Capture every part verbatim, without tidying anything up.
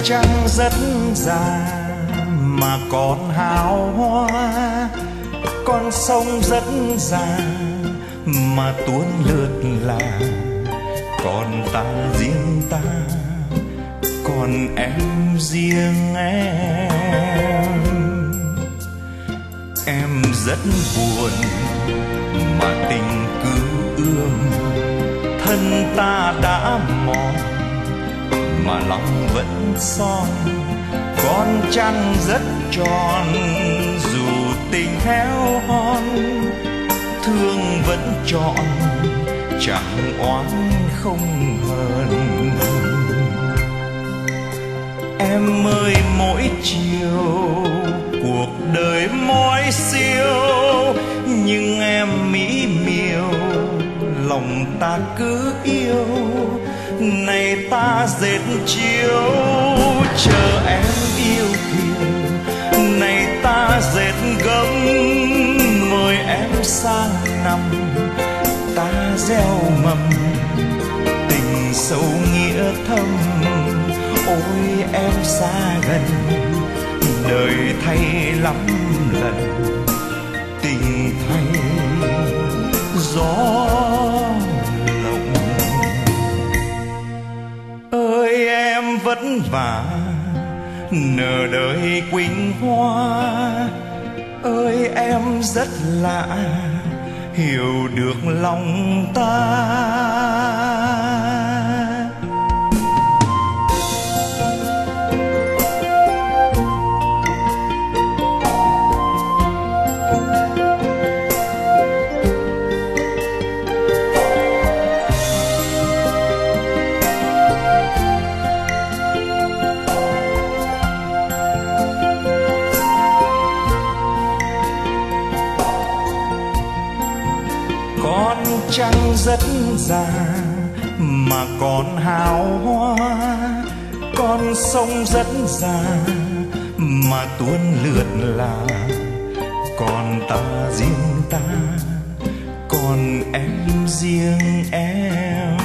trăng rất già mà còn hào hoa, con sông rất già mà tuôn lượt là, còn ta riêng ta, còn em riêng em. Em rất buồn mà tình cứ ươm, thân ta đã mòn mà lòng vẫn son. Con trăng rất tròn dù tình héo hon, thương vẫn trọn chẳng oán không hờn. Em ơi mỗi chiều cuộc đời mỗi siêu, nhưng em mỹ miều lòng ta cứ yêu. Này ta dệt chiếu chờ em yêu kiều, này ta dệt gấm mời em sang năm. Ta gieo mầm tình sâu nghĩa thâm, ôi em xa gần đời thay lắm lần, tình thay gió lộng. Ơi em vất vả nở đời quỳnh hoa, ơi em rất lạ hiểu được lòng ta. Con trăng rất già mà còn hào hoa, con sông rất già mà tuôn lượt là, còn ta riêng ta, còn em riêng em.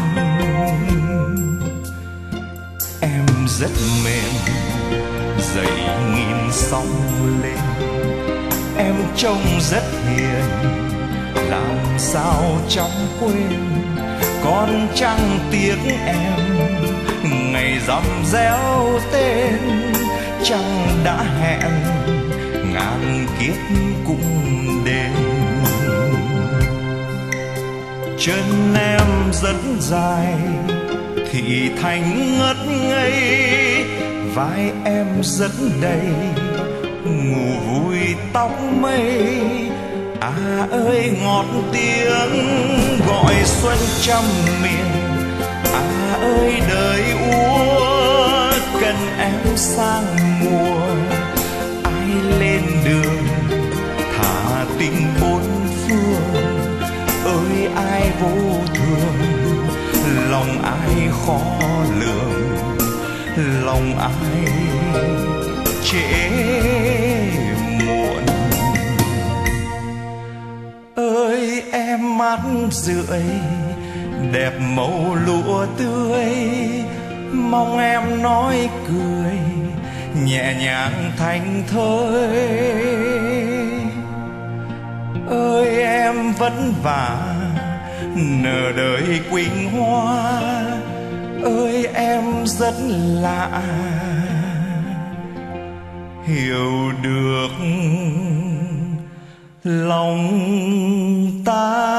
Em rất mềm dậy nghìn sóng lên, em trông rất hiền làm sao chẳng quên. Con trăng tiếc em ngày rằm réo tên, trăng đã hẹn ngàn kiếp cũng đến. Chân em rất dài thị thành ngất ngây, vai em rất đầy ngủ vui tóc mây. À ơi ngọt tiếng gọi xuân trăm miền, à ơi đời úa cần em sang mùa. Ai lên đường thả tình bốn phương, ơi ai vô thường lòng ai khó lường, lòng ai trễ muộn. Ơi em mắt rượi đẹp màu lụa tươi, mong em nói cười nhẹ nhàng thành thơi. Ơi em vất vả nở đời quỳnh hoa, ơi em rất lạ hiểu được lòng ta.